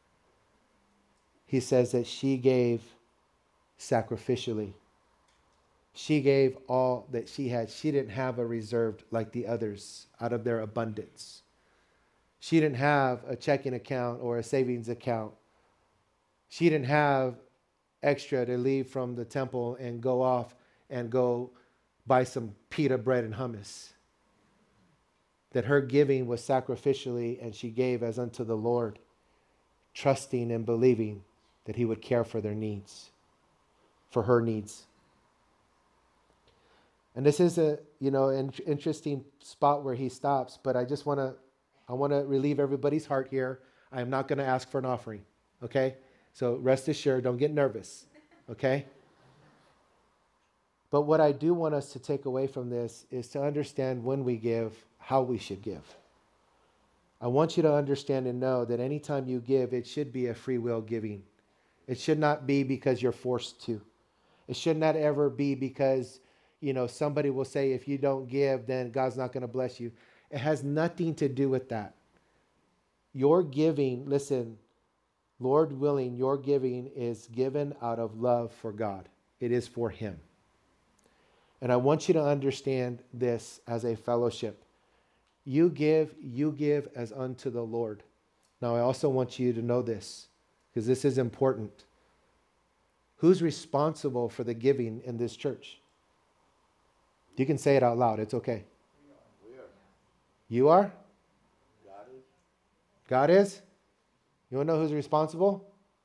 He says that she gave sacrificially. She gave all that she had. She didn't have a reserved like the others out of their abundance. She didn't have a checking account or a savings account. She didn't have extra to leave from the temple and go off and go buy some pita bread and hummus. That her giving was sacrificially, and she gave as unto the Lord, trusting and believing that he would care for their needs, for her needs. And this is an interesting spot where he stops, but I want to relieve everybody's heart here. I am not going to ask for an offering, okay? So rest assured, don't get nervous, okay? But what I do want us to take away from this is to understand when we give, how we should give. I want you to understand and know that anytime you give, it should be a free will giving. It should not be because you're forced to. It should not ever be because somebody will say, if you don't give, then God's not going to bless you. It has nothing to do with that. Your giving, listen, Lord willing, your giving is given out of love for God. It is for him. And I want you to understand this as a fellowship. You give as unto the Lord. Now, I also want you to know this, because this is important. Who's responsible for the giving in this church? You can say it out loud. It's okay. We are. You are? God is. God is? You want to know who's responsible?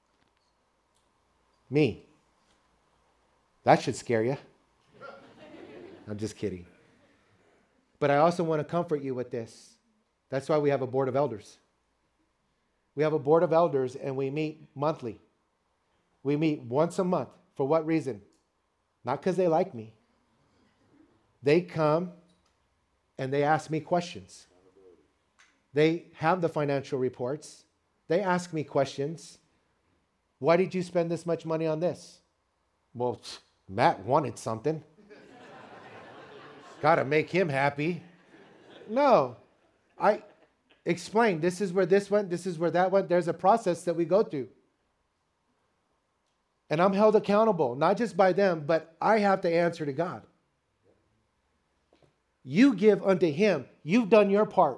Me. That should scare you. I'm just kidding. But I also want to comfort you with this. That's why we have a board of elders. We have a board of elders and we meet monthly. We meet once a month. For what reason? Not because they like me. They come and they ask me questions. They have the financial reports. They ask me questions. Why did you spend this much money on this? Well, Matt wanted something. Got to make him happy. No, I explained this is where this went, this is where that went. There's a process that we go through. And I'm held accountable, not just by them, but I have to answer to God. You give unto him. You've done your part.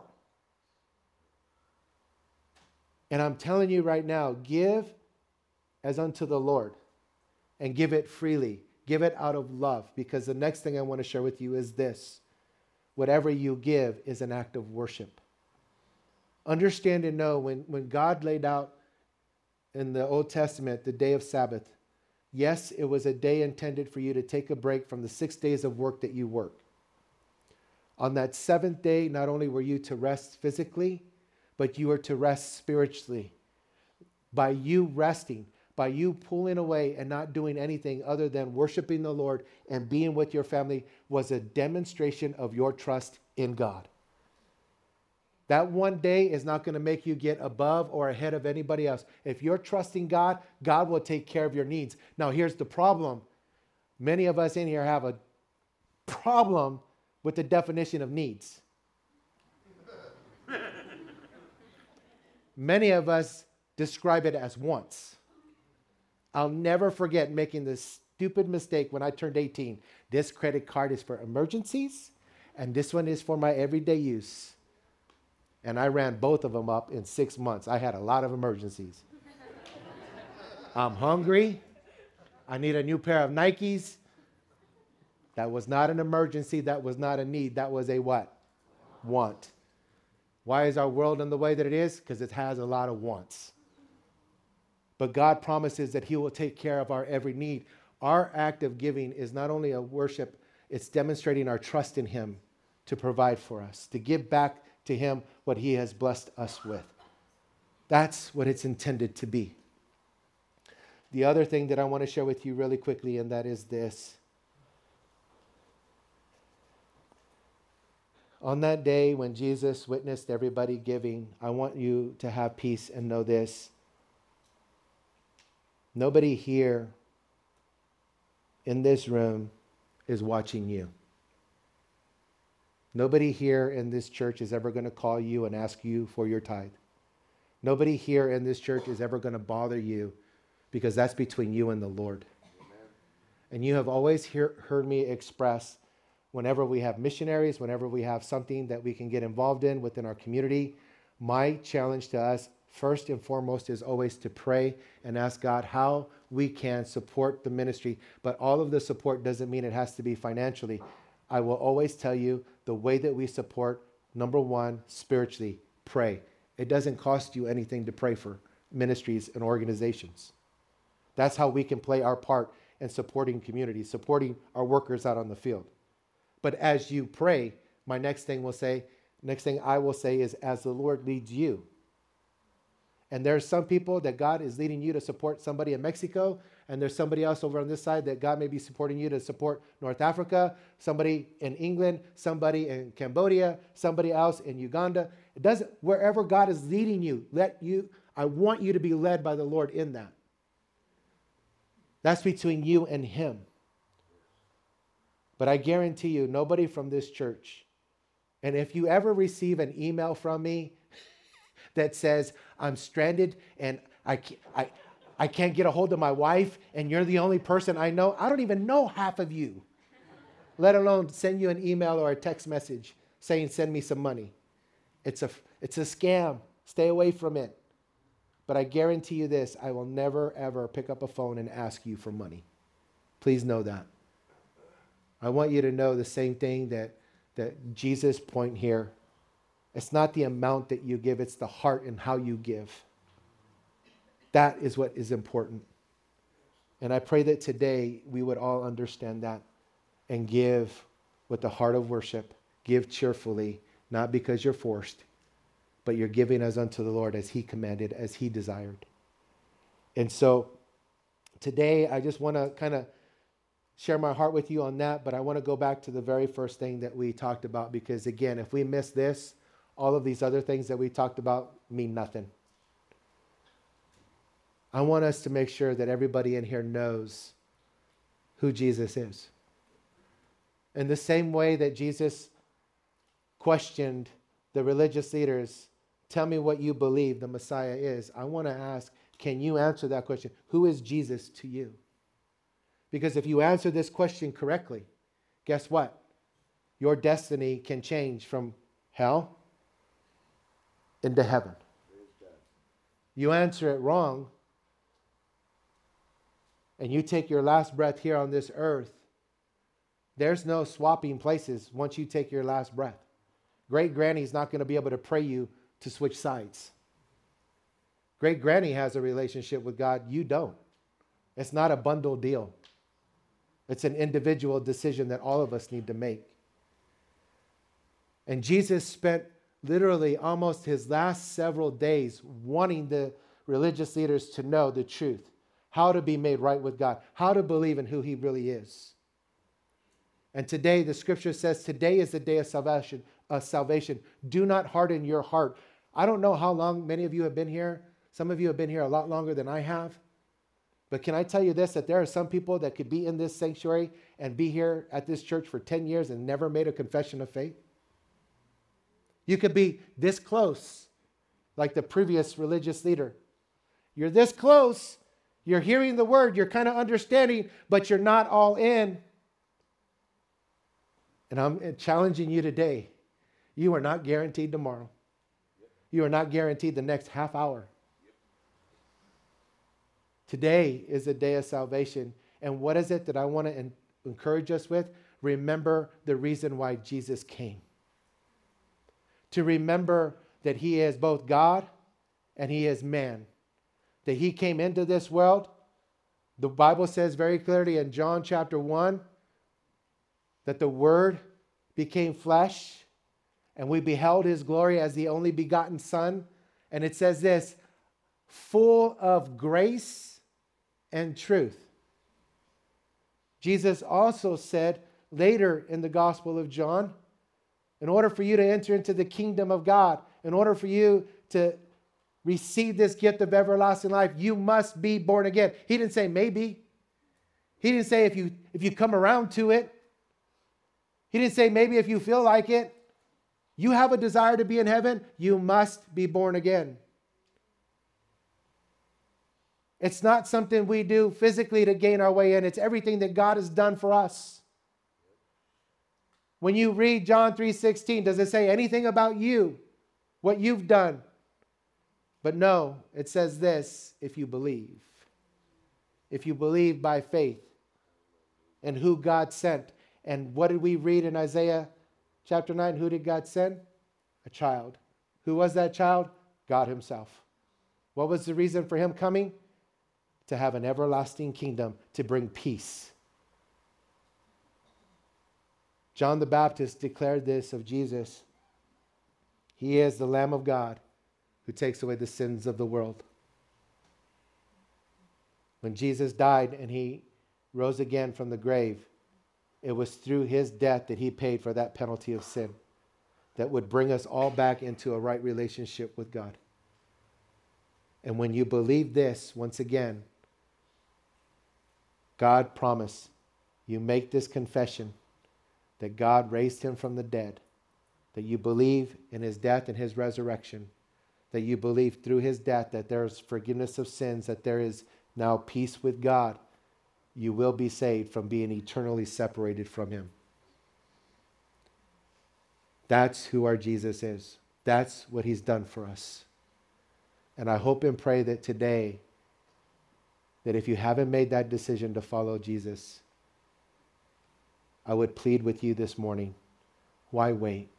And I'm telling you right now, give as unto the Lord and give it freely. Give it out of love, because the next thing I want to share with you is this. Whatever you give is an act of worship. Understand and know when God laid out in the Old Testament the day of Sabbath, yes, it was a day intended for you to take a break from the 6 days of work that you work. On that seventh day, not only were you to rest physically, but you are to rest spiritually. By you resting, by you pulling away and not doing anything other than worshiping the Lord and being with your family, was a demonstration of your trust in God. That one day is not going to make you get above or ahead of anybody else. If you're trusting God, God will take care of your needs. Now, here's the problem. Many of us in here have a problem with the definition of needs. Many of us describe it as wants. I'll never forget making this stupid mistake when I turned 18. This credit card is for emergencies, and this one is for my everyday use. And I ran both of them up in 6 months. I had a lot of emergencies. I'm hungry. I need a new pair of Nikes. That was not an emergency. That was not a need. That was a what? Want. Why is our world in the way that it is? Because it has a lot of wants. But God promises that he will take care of our every need. Our act of giving is not only a worship, it's demonstrating our trust in him to provide for us, to give back to him what he has blessed us with. That's what it's intended to be. The other thing that I want to share with you really quickly, and that is this. On that day when Jesus witnessed everybody giving, I want you to have peace and know this. Nobody here in this room is watching you. Nobody here in this church is ever going to call you and ask you for your tithe. Nobody here in this church is ever going to bother you, because that's between you and the Lord. Amen. And you have always heard me express, whenever we have missionaries, whenever we have something that we can get involved in within our community, my challenge to us, first and foremost, is always to pray and ask God how we can support the ministry. But all of the support doesn't mean it has to be financially. I will always tell you the way that we support, number one, spiritually, pray. It doesn't cost you anything to pray for ministries and organizations. That's how we can play our part in supporting communities, supporting our workers out on the field. But as you pray, my next thing I will say is, as the Lord leads you. And there's some people that God is leading you to support somebody in Mexico, and there's somebody else over on this side that God may be supporting you to support North Africa, somebody in England, somebody in Cambodia, somebody else in Uganda. It doesn't, wherever God is leading you, I want you to be led by the Lord in that. That's between you and him. But I guarantee you, nobody from this church, and if you ever receive an email from me that says, I'm stranded and I can't get a hold of my wife and you're the only person I know, I don't even know half of you, let alone send you an email or a text message saying, send me some money. It's a scam. Stay away from it. But I guarantee you this, I will never, ever pick up a phone and ask you for money. Please know that. I want you to know the same thing that Jesus' point here. It's not the amount that you give, it's the heart and how you give. That is what is important. And I pray that today we would all understand that and give with the heart of worship. Give cheerfully, not because you're forced, but you're giving as unto the Lord as he commanded, as he desired. And so today I just want to kind of share my heart with you on that, but I want to go back to the very first thing that we talked about, because again, if we miss this, all of these other things that we talked about mean nothing. I want us to make sure that everybody in here knows who Jesus is. In the same way that Jesus questioned the religious leaders, tell me what you believe the Messiah is. I want to ask, can you answer that question? Who is Jesus to you? Because if you answer this question correctly, guess what? Your destiny can change from hell into heaven. You answer it wrong, and you take your last breath here on this earth, there's no swapping places once you take your last breath. Great granny's not going to be able to pray you to switch sides. Great granny has a relationship with God. You don't. It's not a bundle deal. It's an individual decision that all of us need to make. And Jesus spent literally almost his last several days wanting the religious leaders to know the truth, how to be made right with God, how to believe in who he really is. And today, the scripture says, today is the day of salvation. Do not harden your heart. I don't know how long many of you have been here. Some of you have been here a lot longer than I have. But can I tell you this, that there are some people that could be in this sanctuary and be here at this church for 10 years and never made a confession of faith? You could be this close, like the previous religious leader. You're this close, you're hearing the word, you're kind of understanding, but you're not all in. And I'm challenging you today. You are not guaranteed tomorrow. You are not guaranteed the next half hour. Today is a day of salvation. And what is it that I want to encourage us with? Remember the reason why Jesus came. To remember that he is both God and he is man. That he came into this world. The Bible says very clearly in John chapter 1 that the Word became flesh and we beheld his glory as the only begotten Son. And it says this, full of grace and truth. Jesus also said later in the Gospel of John, in order for you to enter into the kingdom of God, in order for you to receive this gift of everlasting life, you must be born again. He didn't say maybe. He didn't say if you come around to it. He didn't say maybe if you feel like it. You have a desire to be in heaven, you must be born again. It's not something we do physically to gain our way in. It's everything that God has done for us. When you read John 3:16, does it say anything about you, what you've done? But no, it says this, if you believe. If you believe by faith in who God sent. And what did we read in Isaiah chapter 9? Who did God send? A child. Who was that child? God himself. What was the reason for him coming? To have an everlasting kingdom, to bring peace. John the Baptist declared this of Jesus. He is the Lamb of God who takes away the sins of the world. When Jesus died and he rose again from the grave, it was through his death that he paid for that penalty of sin that would bring us all back into a right relationship with God. And when you believe this, once again, God promised, you make this confession that God raised him from the dead, that you believe in his death and his resurrection, that you believe through his death that there is forgiveness of sins, that there is now peace with God, you will be saved from being eternally separated from him. That's who our Jesus is. That's what he's done for us. And I hope and pray that today, that if you haven't made that decision to follow Jesus, I would plead with you this morning, why wait?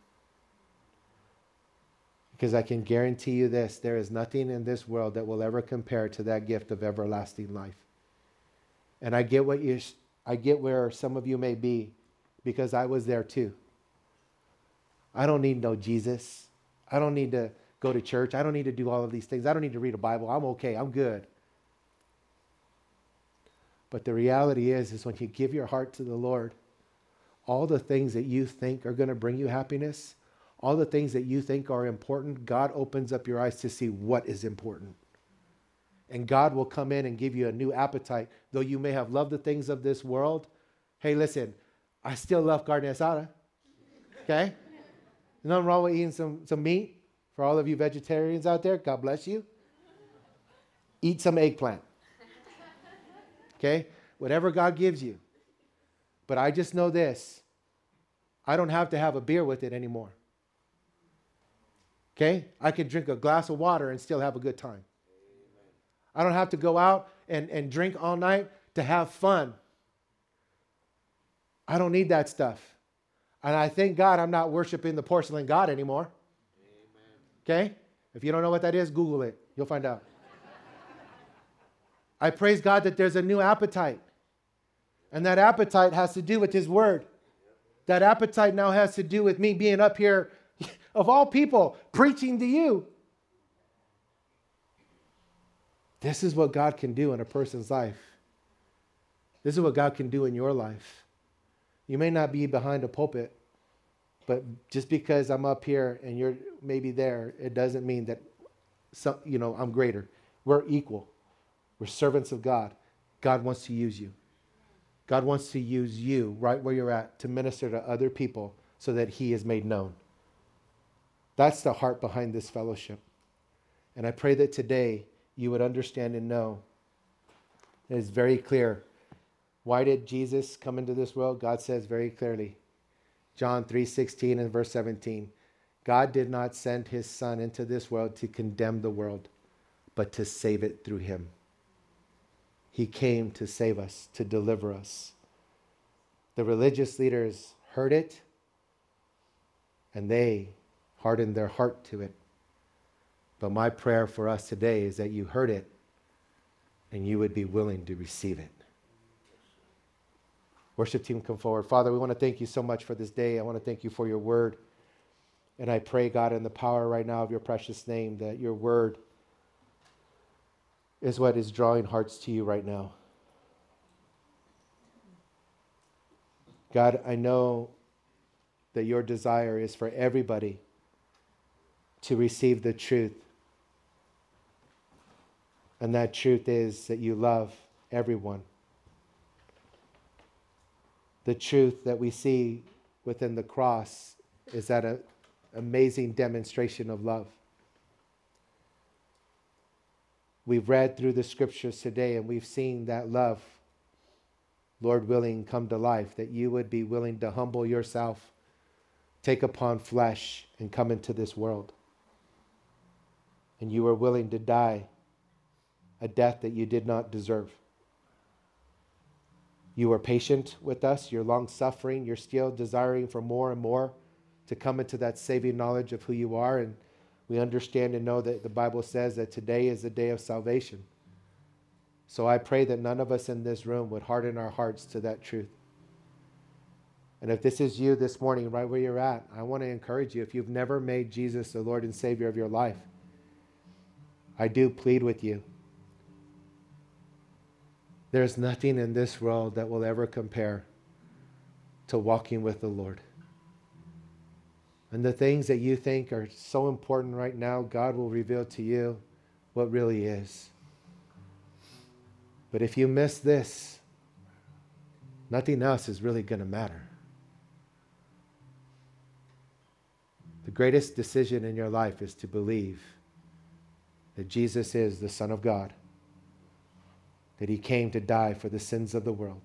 Because I can guarantee you this, there is nothing in this world that will ever compare to that gift of everlasting life. And I get where some of you may be, because I was there too. I don't need no Jesus. I don't need to go to church. I don't need to do all of these things. I don't need to read a Bible. I'm okay. I'm good. But the reality is when you give your heart to the Lord, all the things that you think are going to bring you happiness, all the things that you think are important, God opens up your eyes to see what is important. And God will come in and give you a new appetite. Though you may have loved the things of this world, hey, listen, I still love carne asada. Okay? Nothing wrong with eating some meat. For all of you vegetarians out there, God bless you. Eat some eggplant. Okay? Whatever God gives you. But I just know this. I don't have to have a beer with it anymore. Okay? I can drink a glass of water and still have a good time. I don't have to go out and drink all night to have fun. I don't need that stuff. And I thank God I'm not worshiping the porcelain god anymore. Okay? If you don't know what that is, Google it. You'll find out. I praise God that there's a new appetite. And that appetite has to do with His Word. That appetite now has to do with me being up here, of all people, preaching to you. This is what God can do in a person's life. This is what God can do in your life. You may not be behind a pulpit, but just because I'm up here and you're maybe there, it doesn't mean that I'm greater. We're equal. We're servants of God. God wants to use you. God wants to use you right where you're at to minister to other people so that He is made known. That's the heart behind this fellowship. And I pray that today you would understand and know. It is very clear. Why did Jesus come into this world? God says very clearly. John 3:16 and verse 17. God did not send His Son into this world to condemn the world, but to save it through Him. He came to save us, to deliver us. The religious leaders heard it, and they hardened their heart to it. But my prayer for us today is that you heard it, and you would be willing to receive it. Worship team, come forward. Father, we want to thank you so much for this day. I want to thank you for your word. And I pray, God, in the power right now of your precious name, that your word is what is drawing hearts to you right now. God, I know that your desire is for everybody to receive the truth. And that truth is that you love everyone. The truth that we see within the cross is that an amazing demonstration of love. We've read through the scriptures today and we've seen that love, Lord willing, come to life, that you would be willing to humble yourself, take upon flesh, and come into this world. And you were willing to die a death that you did not deserve. You were patient with us. You're long-suffering. You're still desiring for more and more to come into that saving knowledge of who you are. And we understand and know that the Bible says that today is the day of salvation. So I pray that none of us in this room would harden our hearts to that truth. And if this is you this morning, right where you're at, I want to encourage you. If you've never made Jesus the Lord and Savior of your life, I do plead with you. There's nothing in this world that will ever compare to walking with the Lord. And the things that you think are so important right now, God will reveal to you what really is. But if you miss this, nothing else is really going to matter. The greatest decision in your life is to believe that Jesus is the Son of God, that He came to die for the sins of the world.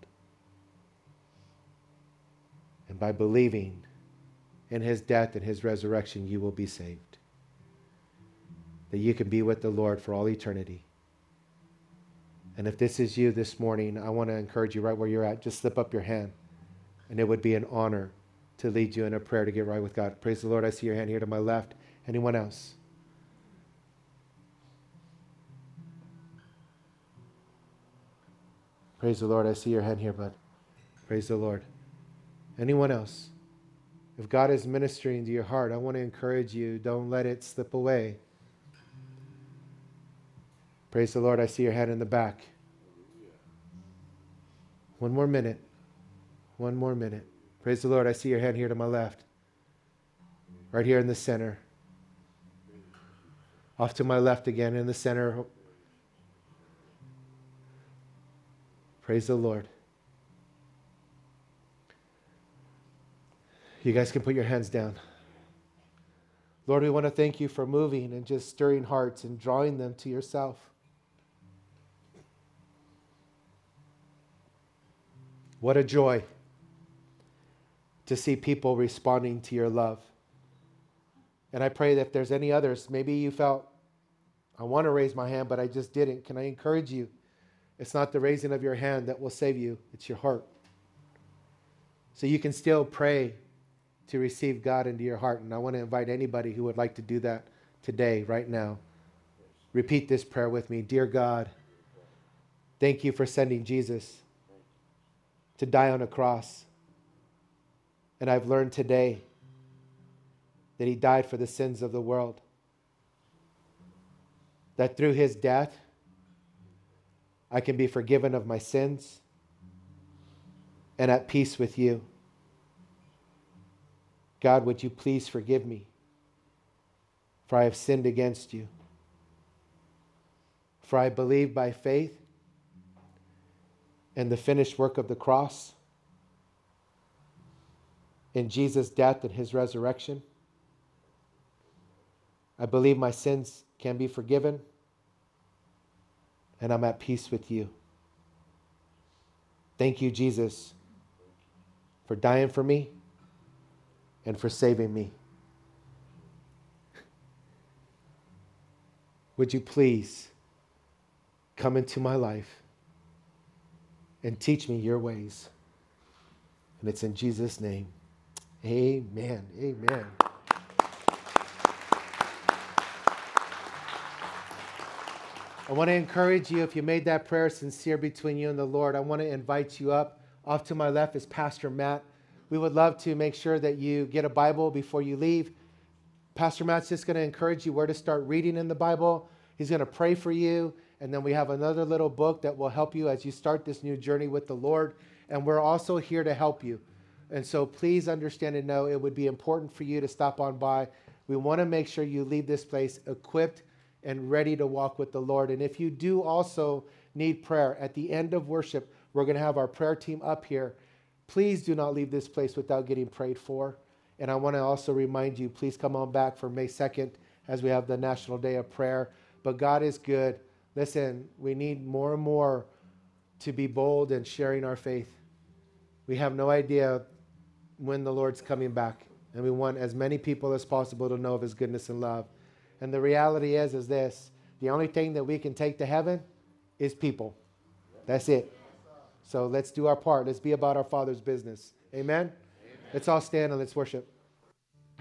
And by believing in His death and His resurrection, you will be saved. That you can be with the Lord for all eternity. And if this is you this morning, I want to encourage you right where you're at, just slip up your hand. And it would be an honor to lead you in a prayer to get right with God. Praise the Lord. I see your hand here to my left. Anyone else? Praise the Lord. I see your hand here, bud. Praise the Lord. Anyone else? If God is ministering to your heart, I want to encourage you, don't let it slip away. Praise the Lord. I see your hand in the back. One more minute. One more minute. Praise the Lord. I see your hand here to my left. Right here in the center. Off to my left again in the center. Praise the Lord. You guys can put your hands down. Lord, we want to thank you for moving and just stirring hearts and drawing them to yourself. What a joy to see people responding to your love. And I pray that if there's any others, maybe you felt, I want to raise my hand, but I just didn't. Can I encourage you? It's not the raising of your hand that will save you. It's your heart. So you can still pray to receive God into your heart. And I want to invite anybody who would like to do that today, right now. Repeat this prayer with me. Dear God, thank you for sending Jesus to die on a cross. And I've learned today that he died for the sins of the world. That through his death, I can be forgiven of my sins and at peace with you. God, would you please forgive me, for I have sinned against you. For I believe by faith in the finished work of the cross, in Jesus' death and his resurrection. I believe my sins can be forgiven, and I'm at peace with you. Thank you, Jesus, for dying for me and for saving me. Would you please come into my life and teach me your ways? And it's in Jesus' name. Amen. Amen. I want to encourage you, if you made that prayer sincere between you and the Lord, I want to invite you up. Off to my left is Pastor Matt. We would love to make sure that you get a Bible before you leave. Pastor Matt's just going to encourage you where to start reading in the Bible. He's going to pray for you. And then we have another little book that will help you as you start this new journey with the Lord. And we're also here to help you. And so please understand and know it would be important for you to stop on by. We want to make sure you leave this place equipped and ready to walk with the Lord. And if you do also need prayer, at the end of worship, we're going to have our prayer team up here. Please do not leave this place without getting prayed for. And I want to also remind you, please come on back for May 2nd as we have the National Day of Prayer. But God is good. Listen, we need more and more to be bold in sharing our faith. We have no idea when the Lord's coming back. And we want as many people as possible to know of his goodness and love. And the reality is this. The only thing that we can take to heaven is people. That's it. So let's do our part. Let's be about our Father's business. Amen? Let's all stand and let's worship.